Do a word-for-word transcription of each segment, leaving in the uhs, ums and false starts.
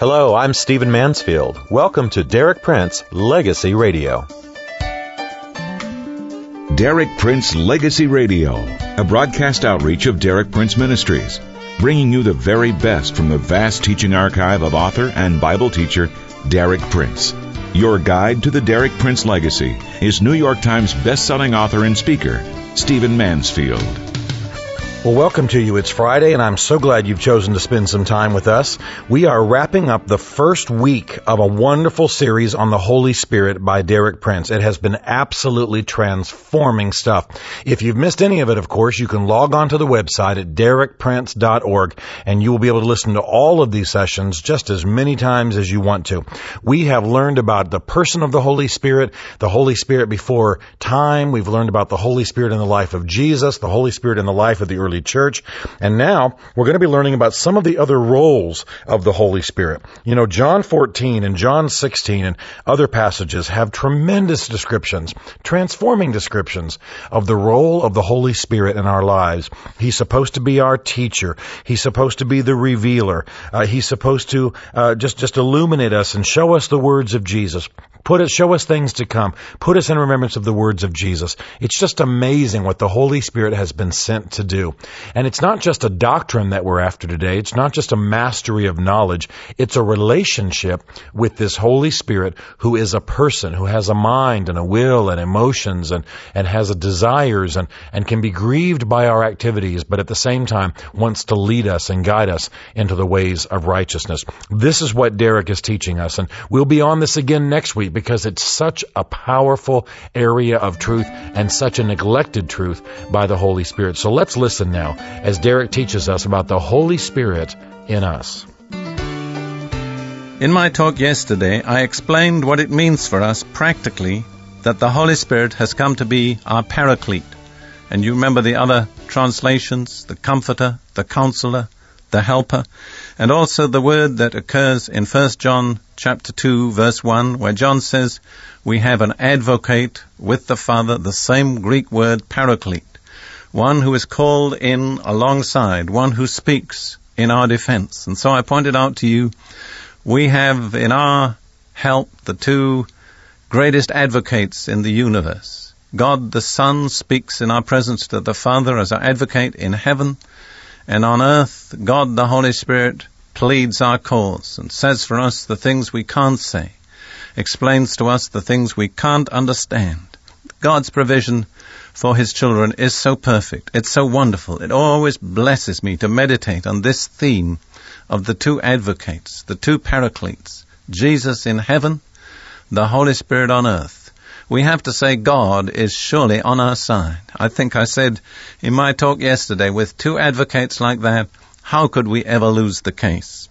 Hello, I'm Stephen Mansfield. Welcome to Derek Prince Legacy Radio. Derek Prince Legacy Radio, a broadcast outreach of Derek Prince Ministries, bringing you the very best from the vast teaching archive of author and Bible teacher Derek Prince. Your guide to the Derek Prince legacy is New York Times best-selling author and speaker, Stephen Mansfield. Well, welcome to you. It's Friday, and I'm so glad you've chosen to spend some time with us. We are wrapping up the first week of a wonderful series on the Holy Spirit by Derek Prince. It has been absolutely transforming stuff. If you've missed any of it, of course, you can log on to the website at derek prince dot org, and you will be able to listen to all of these sessions just as many times as you want to. We have learned about the person of the Holy Spirit, the Holy Spirit before time. We've learned about the Holy Spirit in the life of Jesus, the Holy Spirit in the life of the early church. And now we're going to be learning about some of the other roles of the Holy Spirit. You know, John fourteen and John sixteen and other passages have tremendous descriptions, transforming descriptions of the role of the Holy Spirit in our lives. He's supposed to be our teacher. He's supposed to be the revealer. Uh, he's supposed to uh, just, just illuminate us and show us the words of Jesus. Put it, show us things to come. Put us in remembrance of the words of Jesus. It's just amazing what the Holy Spirit has been sent to do. And it's not just a doctrine that we're after today. It's not just a mastery of knowledge. It's a relationship with this Holy Spirit who is a person, who has a mind and a will and emotions and, and has a desires and, and can be grieved by our activities, but at the same time wants to lead us and guide us into the ways of righteousness. This is what Derek is teaching us. And we'll be on this again next week, because it's such a powerful area of truth and such a neglected truth by the Holy Spirit. So let's listen now as Derek teaches us about the Holy Spirit in us. In my talk yesterday, I explained what it means for us practically that the Holy Spirit has come to be our paraclete. And you remember the other translations, the comforter, the counselor, the helper, and also the word that occurs in First John chapter two, verse one, where John says, we have an advocate with the Father, the same Greek word, paraclete, one who is called in alongside, one who speaks in our defense. And so I pointed out to you, we have in our help the two greatest advocates in the universe. God the Son speaks in our presence to the Father as our advocate in heaven, and on earth, God the Holy Spirit pleads our cause and says for us the things we can't say, explains to us the things we can't understand. God's provision for His children is so perfect. It's so wonderful. It always blesses me to meditate on this theme of the two advocates, the two paracletes, Jesus in heaven, the Holy Spirit on earth. We have to say God is surely on our side. I think I said in my talk yesterday, with two advocates like that, how could we ever lose the case?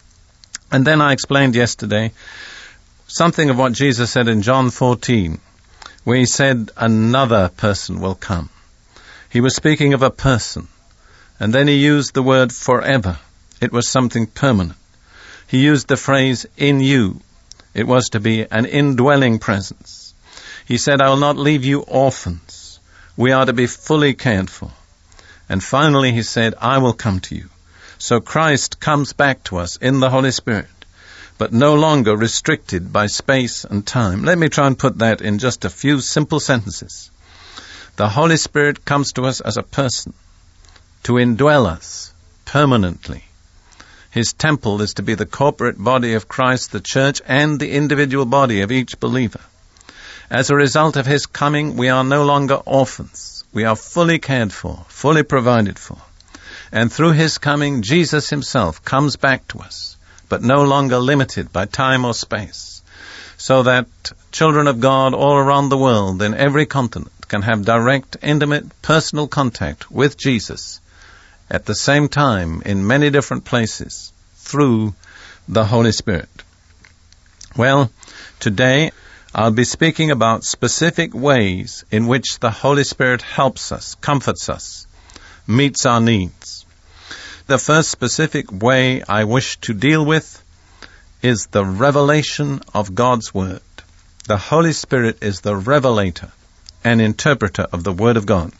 And then I explained yesterday something of what Jesus said in John fourteen, where He said another person will come. He was speaking of a person, and then He used the word forever. It was something permanent. He used the phrase in you. It was to be an indwelling presence. He said, I will not leave you orphans. We are to be fully cared for. And finally He said, I will come to you. So Christ comes back to us in the Holy Spirit, but no longer restricted by space and time. Let me try and put that in just a few simple sentences. The Holy Spirit comes to us as a person, to indwell us permanently. His temple is to be the corporate body of Christ, the church, and the individual body of each believer. As a result of His coming, we are no longer orphans. We are fully cared for, fully provided for. And through His coming, Jesus Himself comes back to us, but no longer limited by time or space, so that children of God all around the world, in every continent, can have direct, intimate, personal contact with Jesus at the same time in many different places through the Holy Spirit. Well, today I'll be speaking about specific ways in which the Holy Spirit helps us, comforts us, meets our needs. The first specific way I wish to deal with is the revelation of God's Word. The Holy Spirit is the revelator and interpreter of the Word of God.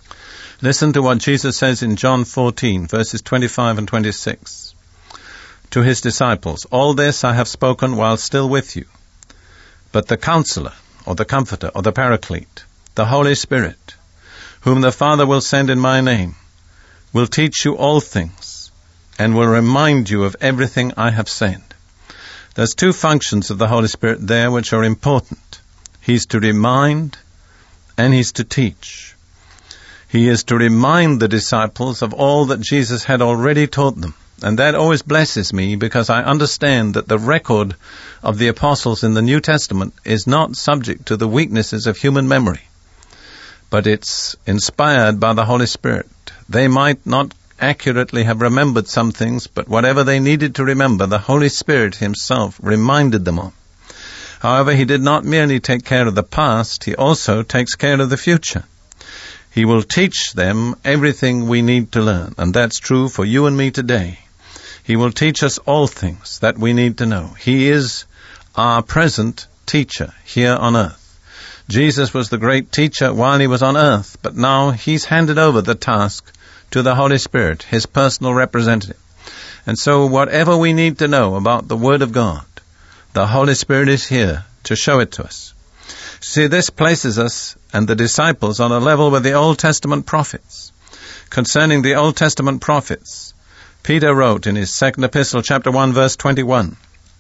Listen to what Jesus says in John fourteen, verses twenty-five and twenty-six. to his disciples, "All this I have spoken while still with you. But the Counselor, or the Comforter, or the Paraclete, the Holy Spirit, whom the Father will send in my name, will teach you all things, and will remind you of everything I have said." There's two functions of the Holy Spirit there which are important. He's to remind, and he's to teach. He is to remind the disciples of all that Jesus had already taught them. And that always blesses me, because I understand that the record of the apostles in the New Testament is not subject to the weaknesses of human memory, but it's inspired by the Holy Spirit. They might not accurately have remembered some things, but whatever they needed to remember, the Holy Spirit himself reminded them of. However, he did not merely take care of the past, he also takes care of the future. He will teach them everything we need to learn, and that's true for you and me today. He will teach us all things that we need to know. He is our present teacher here on earth. Jesus was the great teacher while he was on earth, but now he's handed over the task to the Holy Spirit, his personal representative. And so whatever we need to know about the Word of God, the Holy Spirit is here to show it to us. See, this places us and the disciples on a level with the Old Testament prophets. Concerning the Old Testament prophets, Peter wrote in his second epistle, chapter one, verse twenty-one,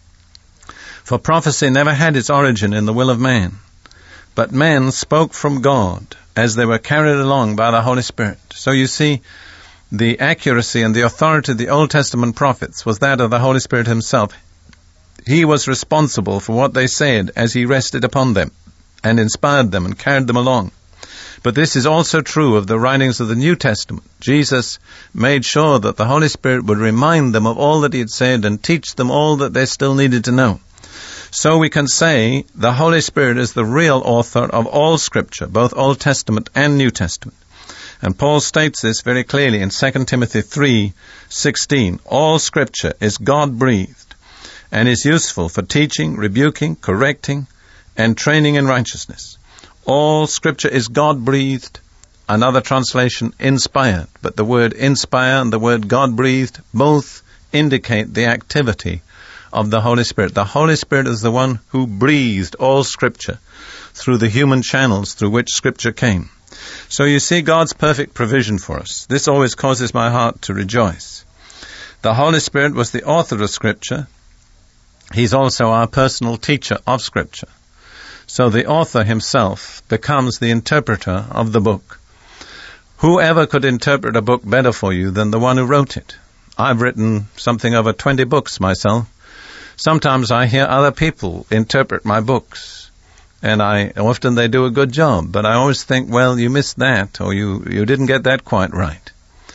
"For prophecy never had its origin in the will of man, but men spoke from God as they were carried along by the Holy Spirit." So you see, the accuracy and the authority of the Old Testament prophets was that of the Holy Spirit himself. He was responsible for what they said as he rested upon them and inspired them and carried them along. But this is also true of the writings of the New Testament. Jesus made sure that the Holy Spirit would remind them of all that he had said and teach them all that they still needed to know. So we can say the Holy Spirit is the real author of all Scripture, both Old Testament and New Testament. And Paul states this very clearly in Second Timothy three sixteen. "All Scripture is God-breathed and is useful for teaching, rebuking, correcting, and training in righteousness." All Scripture is God-breathed. Another translation, inspired. But the word inspire and the word God-breathed both indicate the activity of the Holy Spirit. The Holy Spirit is the one who breathed all Scripture through the human channels through which Scripture came. So you see God's perfect provision for us. This always causes my heart to rejoice. The Holy Spirit was the author of Scripture. He's also our personal teacher of Scripture. So the author himself becomes the interpreter of the book. Whoever could interpret a book better for you than the one who wrote it? I've written something over twenty books myself. Sometimes I hear other people interpret my books, and I often they do a good job, but I always think, well, you missed that, or you, you didn't get that quite right.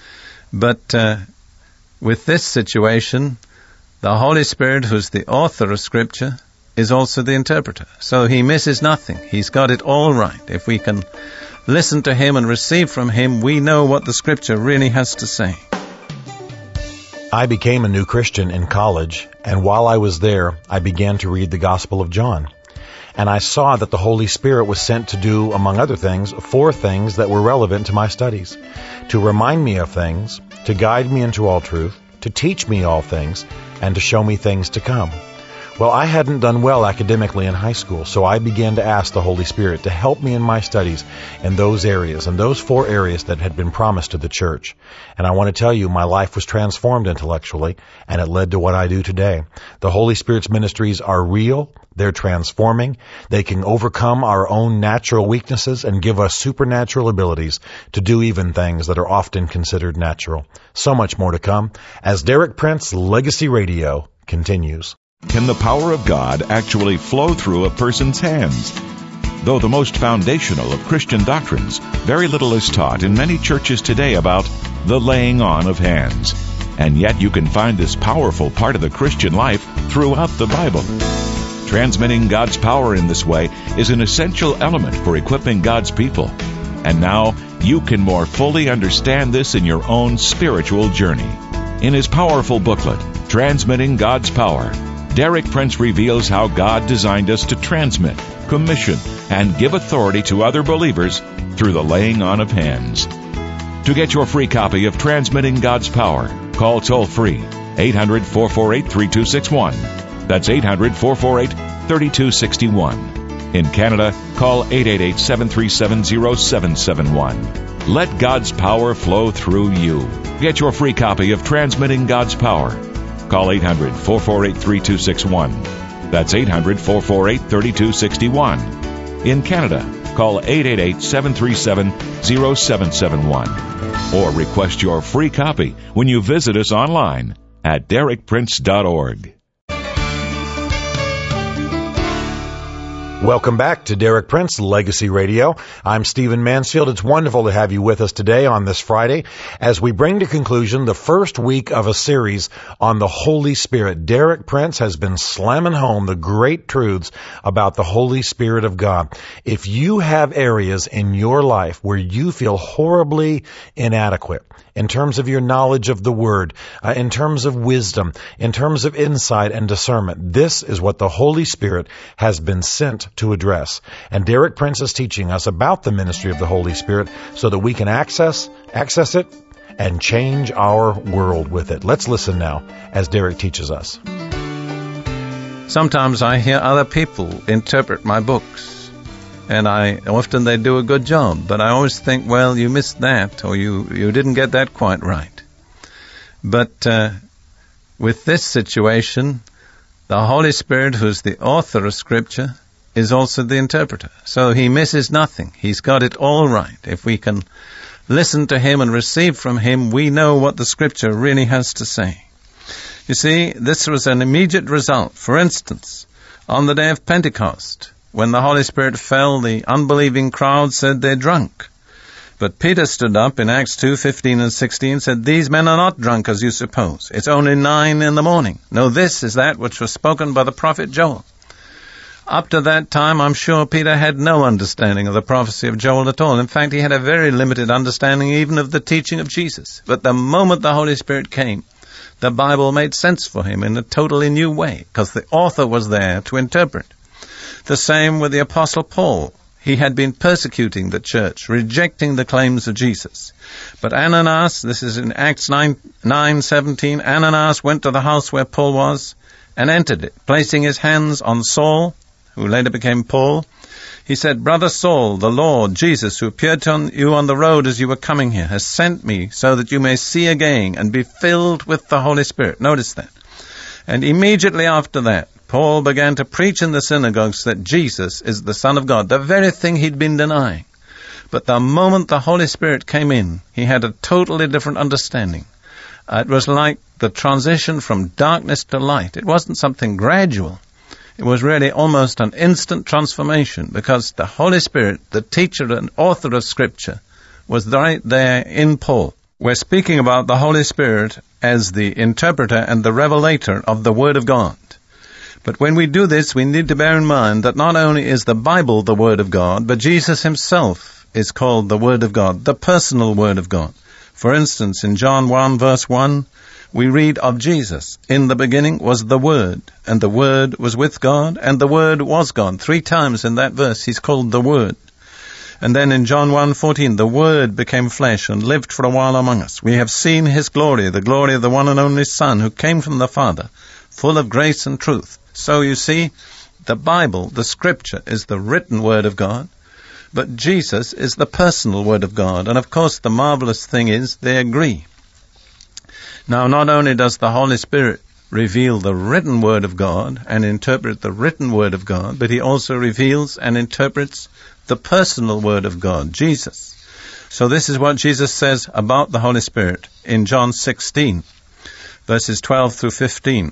But uh, with this situation, the Holy Spirit, who's the author of Scripture, is also the interpreter. So he misses nothing. He's got it all right. If we can listen to him and receive from him, we know what the Scripture really has to say. I became a new Christian in college, and while I was there, I began to read the Gospel of John. And I saw that the Holy Spirit was sent to do, among other things, four things that were relevant to my studies. To remind me of things, to guide me into all truth, to teach me all things, and to show me things to come. Well, I hadn't done well academically in high school, so I began to ask the Holy Spirit to help me in my studies in those areas, and those four areas that had been promised to the church. And I want to tell you, my life was transformed intellectually, and it led to what I do today. The Holy Spirit's ministries are real, they're transforming, they can overcome our own natural weaknesses and give us supernatural abilities to do even things that are often considered natural. So much more to come as Derek Prince Legacy Radio continues. Can the power of God actually flow through a person's hands? Though the most foundational of Christian doctrines, very little is taught in many churches today about the laying on of hands. And yet you can find this powerful part of the Christian life throughout the Bible. Transmitting God's power in this way is an essential element for equipping God's people. And now you can more fully understand this in your own spiritual journey. In his powerful booklet, Transmitting God's Power, Derek Prince reveals how God designed us to transmit, commission, and give authority to other believers through the laying on of hands. To get your free copy of Transmitting God's Power, call toll-free eight hundred, four four eight, three two six one. That's eight hundred, four four eight, three two six one. In Canada, call eight eight eight, seven three seven, zero seven seven one. Let God's power flow through you. Get your free copy of Transmitting God's Power. Call eight hundred, four four eight, three two six one. That's eight hundred, four four eight, three two six one. In Canada, call eight eight eight, seven three seven, zero seven seven one. Or request your free copy when you visit us online at derek prince dot org. Welcome back to Derek Prince Legacy Radio. I'm Stephen Mansfield. It's wonderful to have you with us today on this Friday as we bring to conclusion the first week of a series on the Holy Spirit. Derek Prince has been slamming home the great truths about the Holy Spirit of God. If you have areas in your life where you feel horribly inadequate in terms of your knowledge of the Word, uh, in terms of wisdom, in terms of insight and discernment, this is what the Holy Spirit has been sent to address. And Derek Prince is teaching us about the ministry of the Holy Spirit so that we can access, access it and change our world with it. Let's listen now as Derek teaches us. Sometimes I hear other people interpret my books. And I often they do a good job, but I always think, well, you missed that, or you, you didn't get that quite right. But uh, with this situation, the Holy Spirit, who's the author of Scripture, is also the interpreter. So he misses nothing. He's got it all right. If we can listen to him and receive from him, we know what the Scripture really has to say. You see, this was an immediate result. For instance, on the day of Pentecost, when the Holy Spirit fell, the unbelieving crowd said they're drunk. But Peter stood up in Acts two, fifteen and sixteen and said, "These men are not drunk as you suppose. It's only nine in the morning. No, this is that which was spoken by the prophet Joel." Up to that time, I'm sure Peter had no understanding of the prophecy of Joel at all. In fact, he had a very limited understanding even of the teaching of Jesus. But the moment the Holy Spirit came, the Bible made sense for him in a totally new way, because the author was there to interpret. The same with the Apostle Paul. He had been persecuting the church, rejecting the claims of Jesus. But Ananias, this is in Acts nine seventeen, Ananias went to the house where Paul was and entered it, placing his hands on Saul, who later became Paul. He said, "Brother Saul, the Lord Jesus, who appeared to you on the road as you were coming here, has sent me so that you may see again and be filled with the Holy Spirit." Notice that. And immediately after that, Paul began to preach in the synagogues that Jesus is the Son of God, the very thing he'd been denying. But the moment the Holy Spirit came in, he had a totally different understanding. Uh, it was like the transition from darkness to light. It wasn't something gradual. It was really almost an instant transformation, because the Holy Spirit, the teacher and author of Scripture, was right there in Paul. We're speaking about the Holy Spirit as the interpreter and the revelator of the Word of God. But when we do this, we need to bear in mind that not only is the Bible the Word of God, but Jesus himself is called the Word of God, the personal Word of God. For instance, in John one verse one, we read of Jesus, "In the beginning was the Word, and the Word was with God, and the Word was God." Three times in that verse he's called the Word. And then in John one fourteen, "The Word became flesh and lived for a while among us. We have seen his glory, the glory of the one and only Son, who came from the Father, full of grace and truth." So you see, the Bible, the Scripture, is the written Word of God, but Jesus is the personal Word of God. And of course, the marvelous thing is they agree. Now, not only does the Holy Spirit reveal the written Word of God and interpret the written Word of God, but he also reveals and interprets the personal Word of God, Jesus. So this is what Jesus says about the Holy Spirit in John sixteen, verses twelve through fifteen.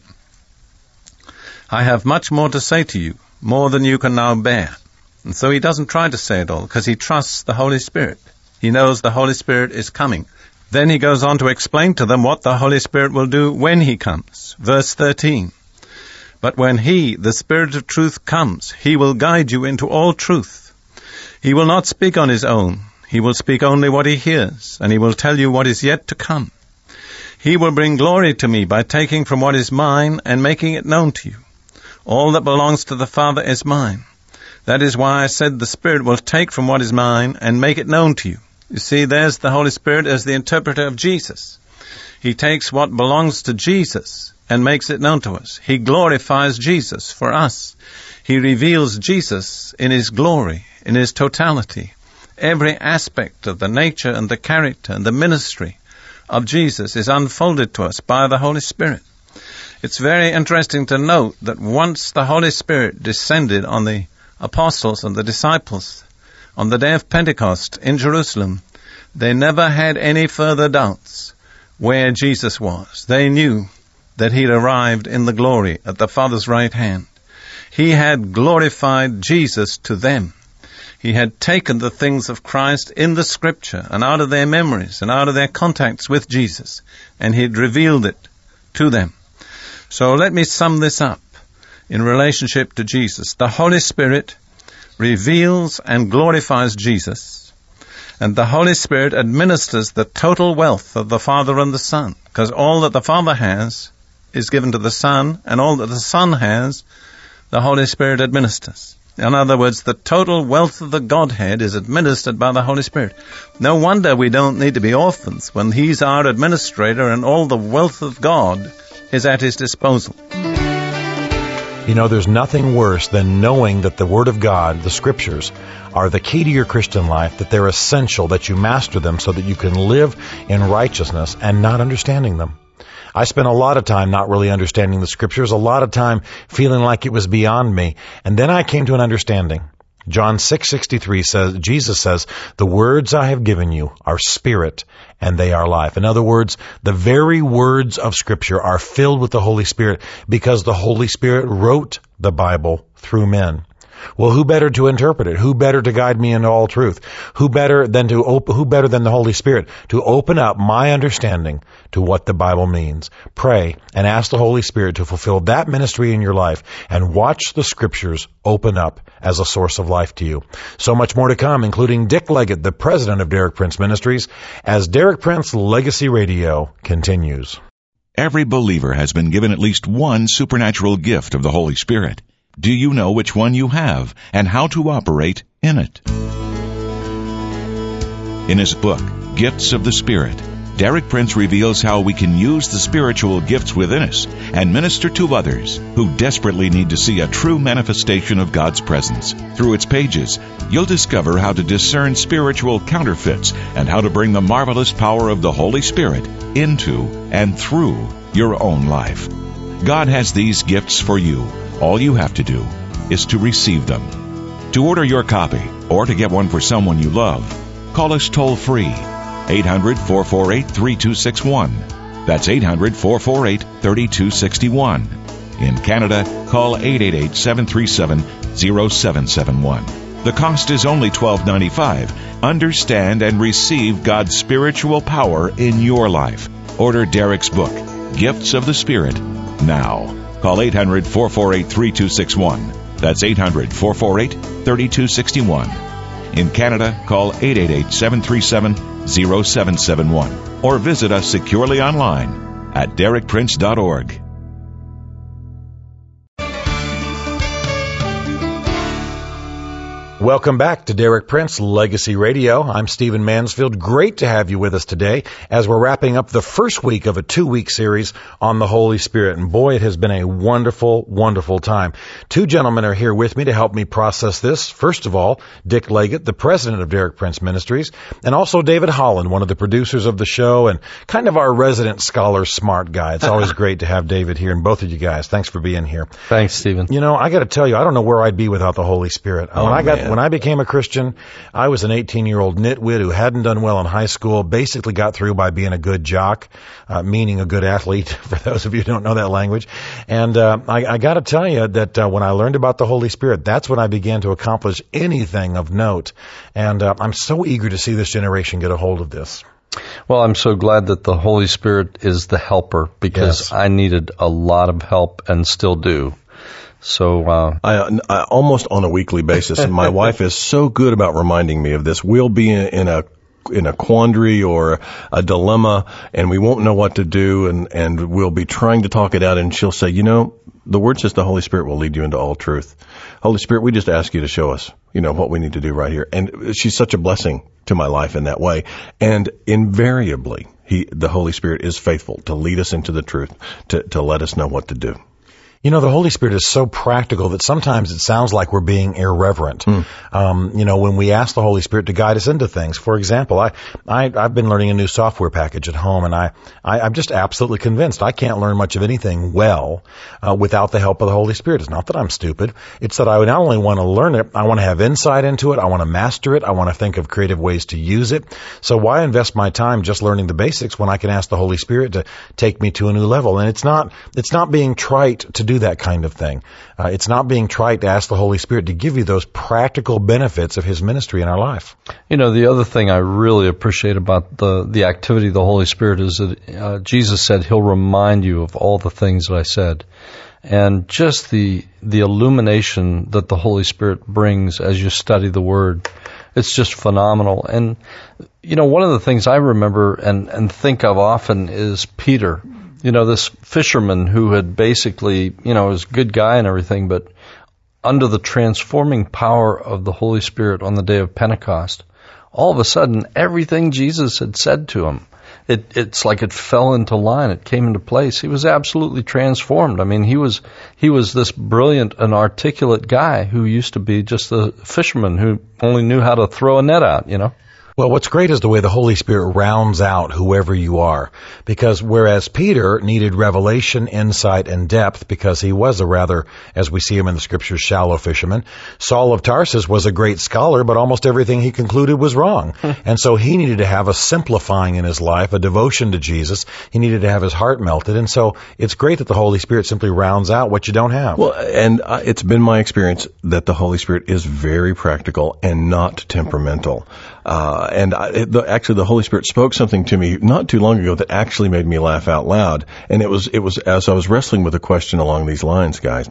"I have much more to say to you, more than you can now bear." And so he doesn't try to say it all, because he trusts the Holy Spirit. He knows the Holy Spirit is coming. Then he goes on to explain to them what the Holy Spirit will do when he comes. Verse thirteen, "But when he, the Spirit of truth, comes, he will guide you into all truth. He will not speak on his own. He will speak only what he hears, and he will tell you what is yet to come. He will bring glory to me by taking from what is mine and making it known to you. All that belongs to the Father is mine. That is why I said the Spirit will take from what is mine and make it known to you." You see, there's the Holy Spirit as the interpreter of Jesus. He takes what belongs to Jesus and makes it known to us. He glorifies Jesus for us. He reveals Jesus in his glory, in his totality. Every aspect of the nature and the character and the ministry of Jesus is unfolded to us by the Holy Spirit. It's very interesting to note that once the Holy Spirit descended on the apostles and the disciples on the day of Pentecost in Jerusalem, they never had any further doubts where Jesus was. They knew that he'd arrived in the glory at the Father's right hand. He had glorified Jesus to them. He had taken the things of Christ in the Scripture and out of their memories and out of their contacts with Jesus, and he'd revealed it to them. So let me sum this up in relationship to Jesus. The Holy Spirit reveals and glorifies Jesus, and the Holy Spirit administers the total wealth of the Father and the Son, because all that the Father has is given to the Son, and all that the Son has, the Holy Spirit administers. In other words, the total wealth of the Godhead is administered by the Holy Spirit. No wonder we don't need to be orphans when he's our administrator and all the wealth of God is at his disposal. You know, there's nothing worse than knowing that the Word of God, the Scriptures, are the key to your Christian life, that they're essential, that you master them so that you can live in righteousness and not understanding them. I spent a lot of time not really understanding the Scriptures, a lot of time feeling like it was beyond me. And then I came to an understanding. John six sixty-three says, Jesus says, the words I have given you are spirit and they are life. In other words, the very words of Scripture are filled with the Holy Spirit because the Holy Spirit wrote the Bible through men. Well, who better to interpret it? Who better to guide me into all truth? Who better than to op- who better than the Holy Spirit to open up my understanding to what the Bible means? Pray and ask the Holy Spirit to fulfill that ministry in your life and watch the Scriptures open up as a source of life to you. So much more to come, including Dick Leggett, the president of Derek Prince Ministries, as Derek Prince Legacy Radio continues. Every believer has been given at least one supernatural gift of the Holy Spirit. Do you know which one you have and how to operate in it? In his book, Gifts of the Spirit, Derek Prince reveals how we can use the spiritual gifts within us and minister to others who desperately need to see a true manifestation of God's presence. Through its pages, you'll discover how to discern spiritual counterfeits and how to bring the marvelous power of the Holy Spirit into and through your own life. God has these gifts for you. All you have to do is to receive them. To order your copy or to get one for someone you love, call us toll-free, eight hundred, four four eight, three two six one. That's eight hundred, four four eight, three two six one. In Canada, call eight eight eight, seven three seven, zero seven seven one. The cost is only twelve dollars and ninety-five cents. Understand and receive God's spiritual power in your life. Order Derek's book, Gifts of the Spirit, now. Call eight hundred, four four eight, three two six one. That's eight hundred, four four eight, three two six one. In Canada, call eight eight eight, seven three seven, zero seven seven one. Or visit us securely online at derek prince dot org. Welcome back to Derek Prince Legacy Radio. I'm Stephen Mansfield. Great to have you with us today as we're wrapping up the first week of a two-week series on the Holy Spirit. And boy, it has been a wonderful, wonderful time. Two gentlemen are here with me to help me process this. First of all, Dick Leggett, the president of Derek Prince Ministries, and also David Holland, one of the producers of the show and kind of our resident scholar smart guy. It's always great to have David here, and both of you guys, thanks for being here. Thanks, Stephen. You know, I got to tell you, I don't know where I'd be without the Holy Spirit. Oh, when I got man. When I became a Christian, I was an eighteen-year-old nitwit who hadn't done well in high school, basically got through by being a good jock, uh, meaning a good athlete, for those of you who don't know that language. And uh, I, I got to tell you that uh, when I learned about the Holy Spirit, that's when I began to accomplish anything of note. And uh, I'm so eager to see this generation get a hold of this. Well, I'm so glad that the Holy Spirit is the helper, because Yes. I needed a lot of help and still do. So, uh, I, I almost on a weekly basis, and my wife is so good about reminding me of this. We'll be in, in a in a quandary or a dilemma, and we won't know what to do, and and we'll be trying to talk it out, and she'll say, you know, the Word says the Holy Spirit will lead you into all truth. Holy Spirit, we just ask you to show us, you know, what we need to do right here. And she's such a blessing to my life in that way. And invariably, He, the Holy Spirit is faithful to lead us into the truth, to, to let us know what to do. You know, the Holy Spirit is so practical that sometimes it sounds like we're being irreverent. Mm. Um, you know, when we ask the Holy Spirit to guide us into things. For example, I, I, I've been learning a new software package at home, and I, I, I'm just absolutely convinced I can't learn much of anything well uh, without the help of the Holy Spirit. It's not that I'm stupid. It's that I not only want to learn it, I want to have insight into it. I want to master it. I want to think of creative ways to use it. So why invest my time just learning the basics when I can ask the Holy Spirit to take me to a new level? And it's not, it's not being trite to do that kind of thing. Uh, it's not being trite to ask the Holy Spirit to give you those practical benefits of His ministry in our life. You know, the other thing I really appreciate about the, the activity of the Holy Spirit is that uh, Jesus said He'll remind you of all the things that I said. And just the the illumination that the Holy Spirit brings as you study the Word, it's just phenomenal. And, you know, one of the things I remember and, and think of often is Peter. You know, this fisherman who had basically, you know, was a good guy and everything, but under the transforming power of the Holy Spirit on the day of Pentecost, all of a sudden, everything Jesus had said to him, it, it's like it fell into line. It came into place. He was absolutely transformed. I mean, he was, he was this brilliant and articulate guy who used to be just a fisherman who only knew how to throw a net out, you know. Well, what's great is the way the Holy Spirit rounds out whoever you are. Because whereas Peter needed revelation, insight, and depth because he was a rather, as we see him in the Scriptures, shallow fisherman, Saul of Tarsus was a great scholar, but almost everything he concluded was wrong. And so he needed to have a simplifying in his life, a devotion to Jesus. He needed to have his heart melted. And so it's great that the Holy Spirit simply rounds out what you don't have. Well, and uh, it's been my experience that the Holy Spirit is very practical and not temperamental. Uh, and I, it, the, actually the Holy Spirit spoke something to me not too long ago that actually made me laugh out loud. And it was, it was as I was wrestling with a question along these lines, guys.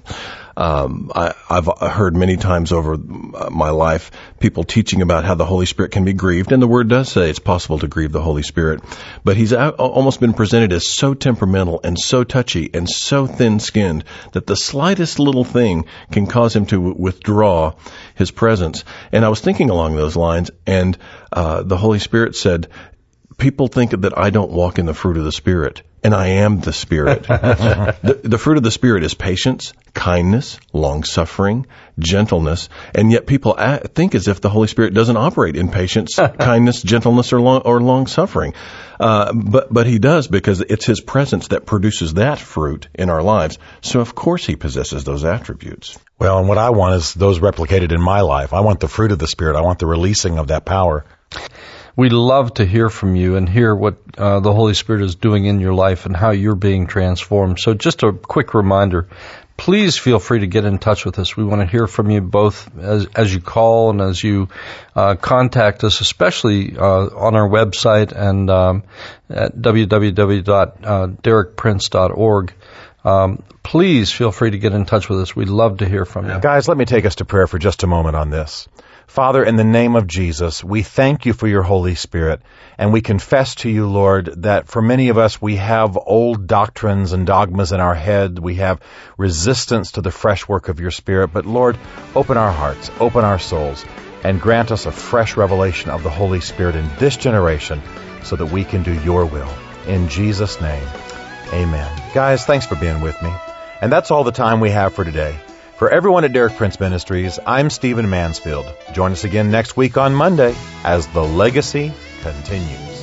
Um, I, I've heard many times over my life people teaching about how the Holy Spirit can be grieved, and the Word does say it's possible to grieve the Holy Spirit. But He's almost been presented as so temperamental and so touchy and so thin-skinned that the slightest little thing can cause Him to withdraw His presence. And I was thinking along those lines, and uh, the Holy Spirit said, people think that I don't walk in the fruit of the Spirit, and I am the Spirit. the, the fruit of the Spirit is patience, kindness, long-suffering, gentleness, and yet people a- think as if the Holy Spirit doesn't operate in patience, kindness, gentleness, or long, or long-suffering. Uh, but, but He does, because it's His presence that produces that fruit in our lives. So of course He possesses those attributes. Well, and what I want is those replicated in my life. I want the fruit of the Spirit. I want the releasing of that power. We'd love to hear from you and hear what uh, the Holy Spirit is doing in your life and how you're being transformed. So just a quick reminder, please feel free to get in touch with us. We want to hear from you both as, as you call and as you uh, contact us, especially uh, on our website and um, at w w w dot derek prince dot org. Um, please feel free to get in touch with us. We'd love to hear from you. Guys, let me take us to prayer for just a moment on this. Father, in the name of Jesus, we thank you for your Holy Spirit, and we confess to you, Lord, that for many of us, we have old doctrines and dogmas in our head. We have resistance to the fresh work of your Spirit. But Lord, open our hearts, open our souls, and grant us a fresh revelation of the Holy Spirit in this generation so that we can do your will. In Jesus' name, amen. Guys, thanks for being with me. And that's all the time we have for today. For everyone at Derek Prince Ministries, I'm Stephen Mansfield. Join us again next week on Monday as the legacy continues.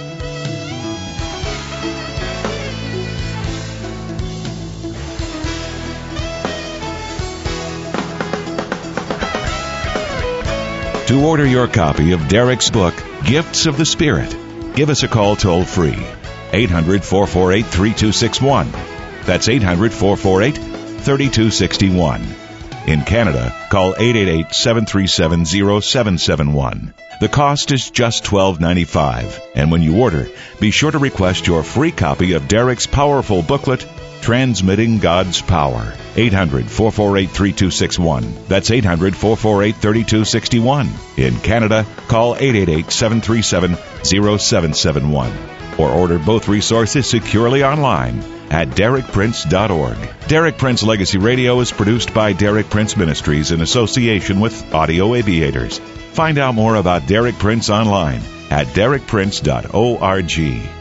To order your copy of Derek's book, Gifts of the Spirit, give us a call toll free, eight hundred, four four eight, three two six one. That's eight hundred, four four eight, three two six one. In Canada, call eight eight eight, seven three seven, zero seven seven one. The cost is just twelve ninety-five, and when you order, be sure to request your free copy of Derek's powerful booklet, Transmitting God's Power. eight hundred, four four eight, three two six one. That's eight hundred, four four eight, three two six one. In Canada, call eight eight eight, seven three seven, zero seven seven one. Or order both resources securely online at derek prince dot org. Derek Prince Legacy Radio is produced by Derek Prince Ministries in association with Audio Aviators. Find out more about Derek Prince online at derek prince dot org.